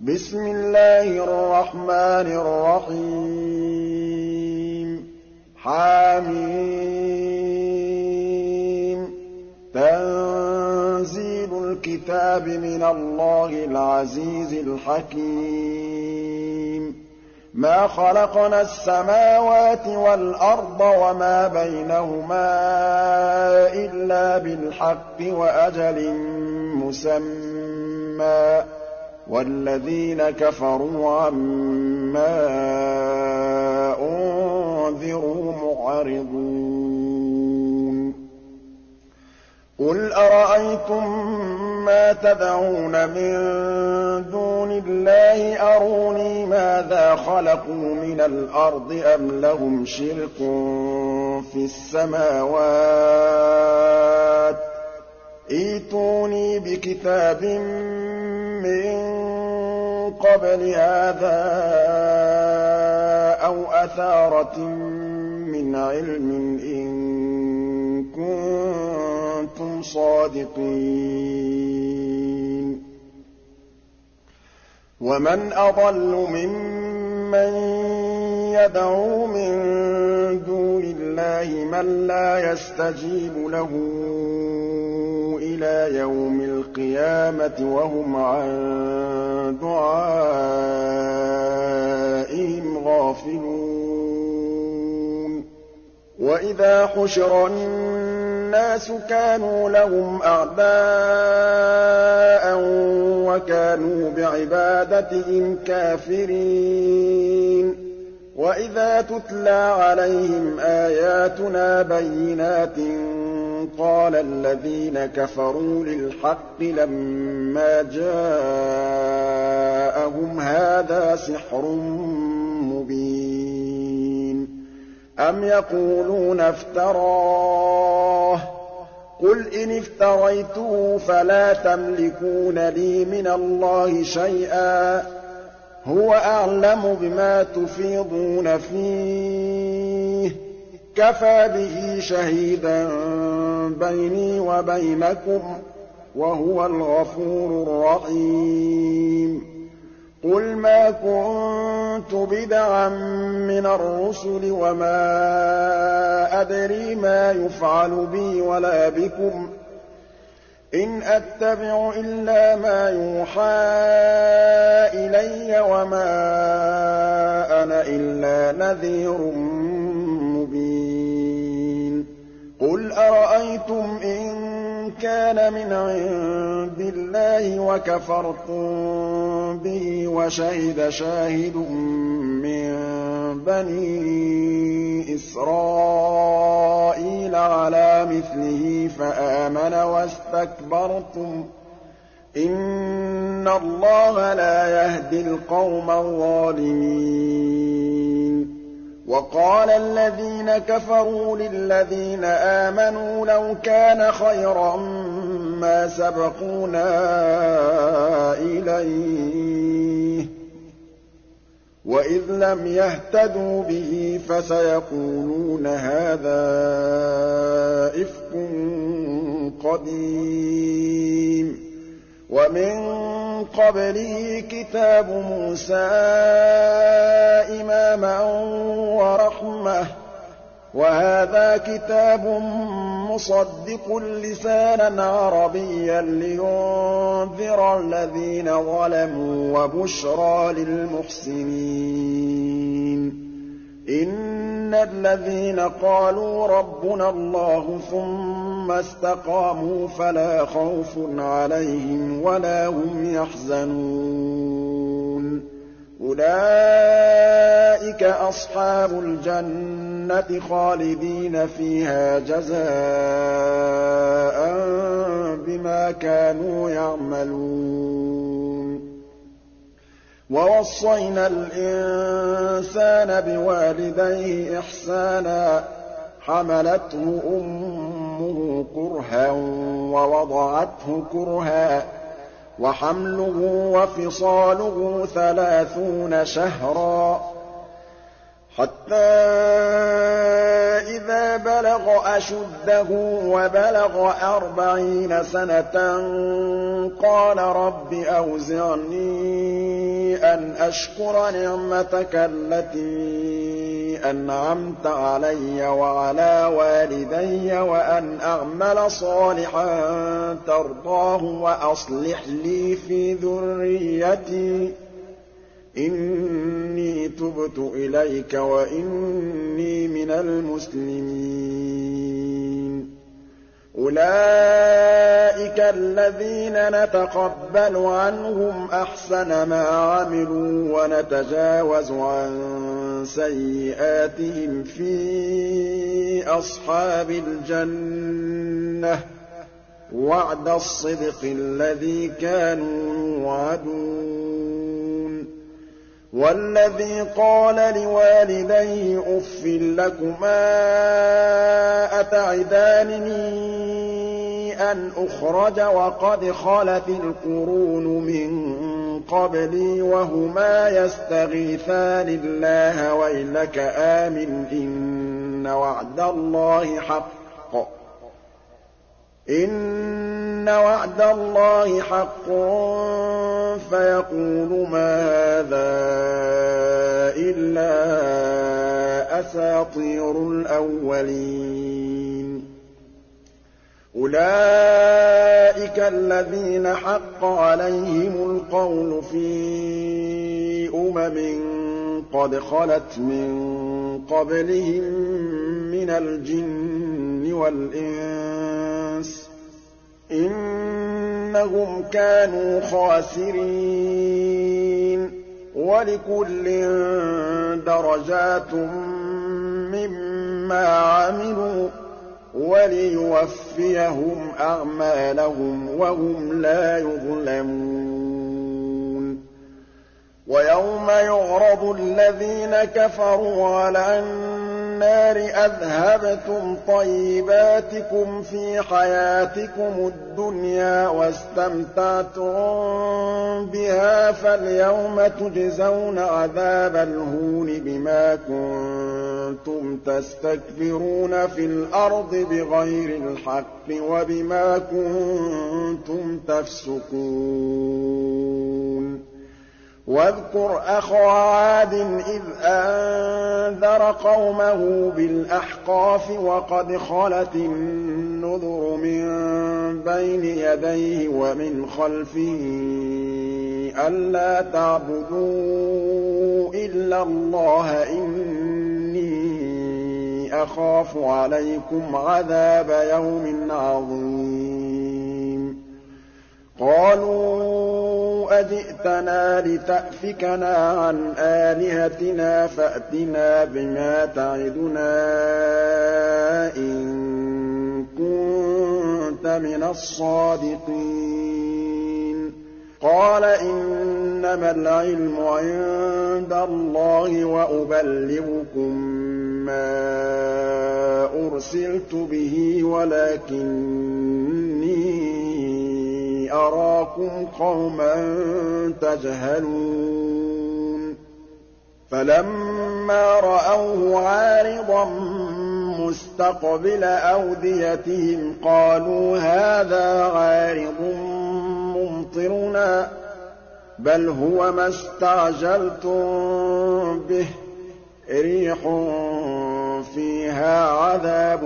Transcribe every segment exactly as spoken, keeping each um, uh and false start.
بسم الله الرحمن الرحيم حم تنزيل الكتاب من الله العزيز الحكيم ما خلقنا السماوات والأرض وما بينهما إلا بالحق وأجل مسمى وَالَّذِينَ كَفَرُوا عَمَّا أُنذِرُوا مُعْرِضُونَ قُلْ أَرَأَيْتُم مَّا تَدْعُونَ مِن دُونِ اللَّهِ أَرُونِي مَاذَا خَلَقُوا مِنَ الْأَرْضِ أَمْ لَهُمْ شِرْكٌ فِي السَّمَاوَاتِ ائْتُونِي بِكِتَابٍ مِّن قَبْلِ هَٰذَا أَوْ أَثَارَةٍ مِّنْ عِلْمٍ إِن كُنتُمْ صَادِقِينَ وَمَنْ أَضَلُّ مِمَّن يَدْعُو مِن دُونِ اللَّهِ مَن لَّا يَسْتَجِيبُ لَهُ إِلَىٰ يَوْمِ الْقِيَامَةِ وَهُمْ عَن دُعَائِهِمْ غَافِلُونَ وَإِذَا حُشِرَ النَّاسُ كَانُوا لَهُمْ أَعْدَاءً وَكَانُوا بِعِبَادَتِهِمْ كَافِرِينَ وَإِذَا تُتْلَىٰ عَلَيْهِمْ آيَاتُنَا بَيِّنَاتٍ قَالَ الَّذِينَ كَفَرُوا لِلْحَقِّ لَمَّا جَاءَهُمْ هَٰذَا سِحْرٌ مُّبِينٌ أَمْ يَقُولُونَ افْتَرَاهُ ۖ قُلْ إِنِ افْتَرَيْتُهُ فَلَا تَمْلِكُونَ لِي مِنَ اللَّهِ شَيْئًا ۖ هُوَ أَعْلَمُ بِمَا تُفِيضُونَ فِيهِ ۖ كَفَىٰ بِهِ شَهِيدًا بَيْنِي وَبَيْنَكُمْ ۖ وَهُوَ الْغَفُورُ الرَّحِيمُ قُلْ مَا كُنتُ بِدْعًا مِّنَ الرُّسُلِ وَمَا أَدْرِي مَا يُفْعَلُ بِي وَلَا بِكُمْ ۖ إِنْ أَتَّبِعُ إِلَّا مَا يُوحَىٰ إِلَيَّ وَمَا أَنَا إِلَّا نَذِيرٌ مُّبِينٌ قُلْ أَرَأَيْتُمْ إِن كَانَ مِنْ عِندِ اللَّهِ وَكَفَرْتُم بِهِ وَشَهِدَ شَاهِدٌ مِّن بَنِي إِسْرَائِيلَ عَلَىٰ مِثْلِهِ فَآمَنَ وَاسْتَكْبَرْتُمْ ۖ إِنَّ اللَّهَ لَا يَهْدِي الْقَوْمَ الظَّالِمِينَ وَقَالَ الَّذِينَ كَفَرُوا لِلَّذِينَ آمَنُوا لَوْ كَانَ خَيْرًا مَّا سَبَقُونَا إِلَيْهِ ۚ وَإِذْ لَمْ يَهْتَدُوا بِهِ فَسَيَقُولُونَ هَٰذَا إِفْكٌ قَدِيمٌ وَمِن قَبْلِهِ كِتَابُ مُوسَىٰ إِمَامًا وَرَحْمَةً ۚ وَهَٰذَا كِتَابٌ مُّصَدِّقٌ لِّسَانًا عَرَبِيًّا لِّيُنذِرَ الَّذِينَ ظَلَمُوا وَبُشْرَىٰ لِلْمُحْسِنِينَ إِنَّ الَّذِينَ قَالُوا رَبُّنَا اللَّهُ ثُمَّ اسْتَقَامُوا فَلَا خَوْفٌ عَلَيْهِمْ وَلَا هُمْ يَحْزَنُونَ أُولَٰئِكَ أَصْحَابُ الْجَنَّةِ خَالِدِينَ فِيهَا جَزَاءً بِمَا كَانُوا يَعْمَلُونَ وَوَصَّيْنَا الْإِنسَانَ بِوَالِدَيْهِ إِحْسَانًا ۖ حَمَلَتْهُ أُمُّهُ كُرْهًا وَوَضَعَتْهُ كُرْهًا ۖ وَحَمْلُهُ وَفِصَالُهُ ثَلَاثُونَ شَهْرًا حَتَّىٰ إِذَا بَلَغَ أَشُدَّهُ وَبَلَغَ أَرْبَعِينَ سَنَةً قَالَ رَبِّ أَوْزِعْنِي أن أشكر نعمتك التي أنعمت علي وعلى والدي وأن أعمل صالحا ترضاه وأصلح لي في ذريتي إني تبت إليك وإني من المسلمين. أولئك الذين نتقبل عنهم أحسن ما عملوا ونتجاوز عن سيئاتهم في أصحاب الجنة وعد الصدق الذي كانوا يوعدون. والذي قال لوالديه أف لكما أتعدانني أن أخرج وقد خلت القرون من قبلي وهما يستغيثان الله ويلك آمن إن وعد الله حق إن وعد الله حق فيقول ما هذا إلا أساطير الأولين. أولئك الذين حق عليهم القول في أمم قد خلت من قبلهم من الجن والإنس إنهم كانوا خاسرين. ولكل درجات مما عملوا وليوفيهم أعمالهم وهم لا يظلمون. ويوم يعرض الذين كفروا على النار أذهبتم طيباتكم في حياتكم الدنيا واستمتعتم بها فاليوم تجزون عذاب الهون بما كنتم تستكبرون في الأرض بغير الحق وبما كنتم تفسقون. واذكر أخا عاد إذ أنذر قومه بالأحقاف وقد خلت النذر من بين يديه ومن خلفه ألا تعبدوا إلا الله إني أخاف عليكم عذاب يوم عظيم. قالوا أجئتنا لتأفكنا عن آلهتنا فأتنا بما تعدنا إن كنت من الصادقين. قال إنما العلم عند الله وأبلغكم ما أرسلت به ولكني أراكم قوما تجهلون. فلما رأوه عارضا مستقبل أوديتهم قالوا هذا عارض ممطرنا بل هو ما استعجلتم به ريح فيها عذاب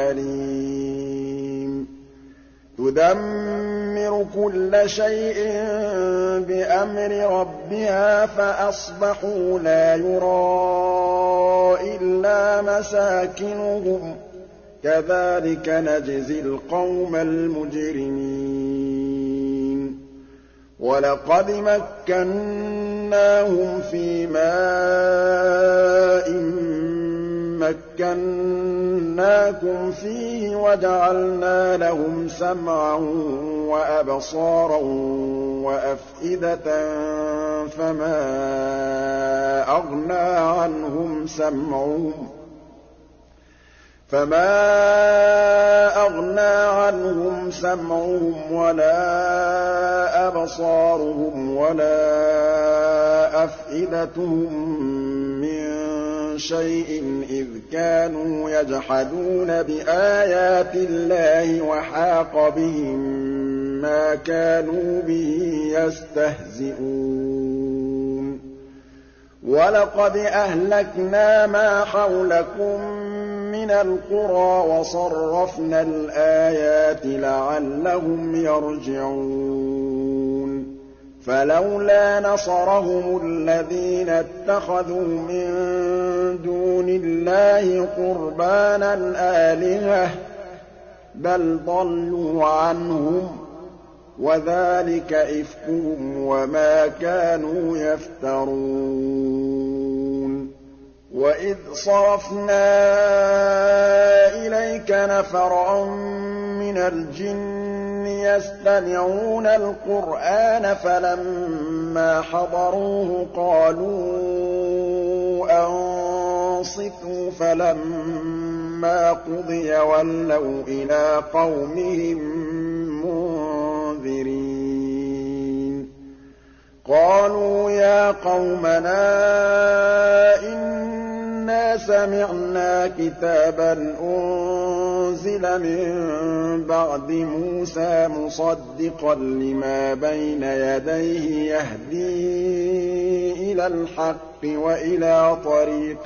أليم تدمر كل شيء بأمر ربها فأصبحوا لا يرى إلا مساكنهم كذلك نجزي القوم المجرمين. ولقد مكناهم في ماء مكناكم فيه وجعلنا لهم سمعا وأبصارا وأفئدة فما أغنى عنهم سمعهم فما أغنى عنهم سمعهم ولا أبصارهم ولا أفئدتهم من شيء إذ كانوا يجحدون بآيات الله وحاق بهم ما كانوا به يستهزئون. وَلَقَدْ أَهْلَكْنَا مَا حَوْلَكُم مِّنَ الْقُرَىٰ وَصَرَّفْنَا الْآيَاتِ لَعَلَّهُمْ يَرْجِعُونَ فَلَوْلَا نَصَرَهُمُ الَّذِينَ اتَّخَذُوا مِن دُونِ اللَّهِ قُرْبَانًا آلِهَةً بَلْ ضَلُّوا عَنْهُمْ ۚ وَذَٰلِكَ إِفْكُهُمْ وَمَا كَانُوا يَفْتَرُونَ وَإِذْ صَرَفْنَا إِلَيْكَ نَفَرًا مِّنَ الْجِنِّ يَسْتَمِعُونَ الْقُرْآنَ فَلَمَّا حَضَرُوهُ قَالُوا أَنصِتُوا فَلَمَّا قُضِيَ وَلَّوْا إِلَىٰ قَوْمِهِم مُّنذِرِينَ قَالُوا يَا قَوْمَنَا إِنَّا سَمِعْنَا كِتَابًا أُنزِلَ مِن بَعْدِ مُوسَىٰ مُصَدِّقًا لِّمَا بَيْنَ يَدَيْهِ يَهْدِي إِلَى الْحَقِّ وَإِلَىٰ طَرِيقٍ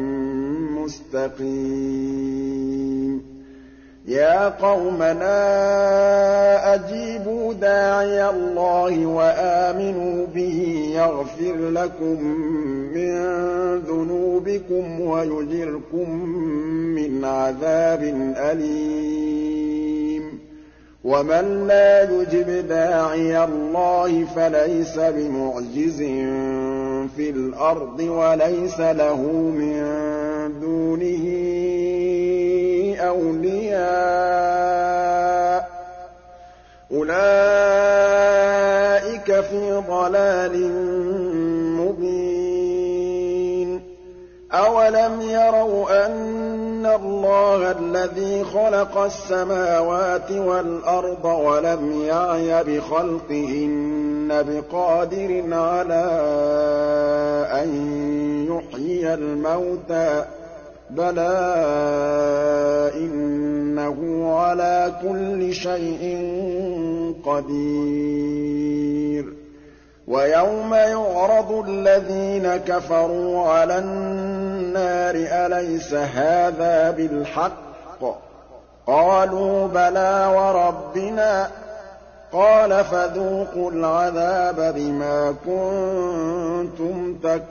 مُّسْتَقِيمٍ يَا قَوْمَنَا أَجِيبُوا دَاعِيَ اللَّهِ وَآمِنُوا بِهِ يَغْفِرْ لَكُم مِّن ذُنُوبِكُمْ وَيُجِرْكُم مِّنْ عَذَابٍ أَلِيمٍ وَمَن لَّا يُجِبْ دَاعِيَ اللَّهِ فَلَيْسَ بِمُعْجِزٍ فِي الْأَرْضِ وَلَيْسَ لَهُ مِن دُونِهِ أَوْلِيَاءُ ۚ أُولَٰئِكَ فِي ضَلَالٍ مُّبِينٍ أَوَلَمْ يَرَوْا أَنَّ اللَّهَ الَّذِي خَلَقَ السَّمَاوَاتِ وَالْأَرْضَ وَلَمْ يَعْيَ بِخَلْقِهِنَّ بِقَادِرٍ عَلَىٰ أَن يُحْيِيَ الْمَوْتَىٰ ۚ بَلَىٰ إِنَّهُ عَلَىٰ كُلِّ شَيْءٍ قَدِيرٌ وَيَوْمَ يُعْرَضُ الَّذِينَ كَفَرُوا عَلَى النَّارِ أَلَيْسَ هَٰذَا بِالْحَقِّ ۖ قَالُوا بَلَىٰ وَرَبِّنَا ۚ قَالَ فَذُوقُوا الْعَذَابَ بِمَا كُنتُمْ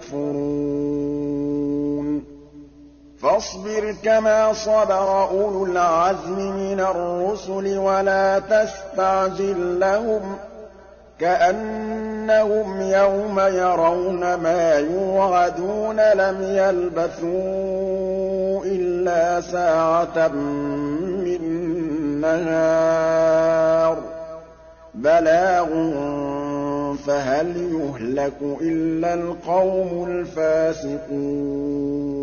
تَكْفُرُونَ فَاصْبِرْ كَمَا صَبَرَ أُولُو الْعَزْمِ مِنَ الرُّسُلِ وَلَا تَسْتَعْجِل لَّهُمْ ۚ كَأَنَّهُمْ يَوْمَ يَرَوْنَ مَا يُوعَدُونَ لَمْ يَلْبَثُوا إِلَّا سَاعَةً مِّن نَّهَارٍ بَلَاغٌ فَهَلْ يُهْلَكُ إِلَّا الْقَوْمُ الْفَاسِقُونَ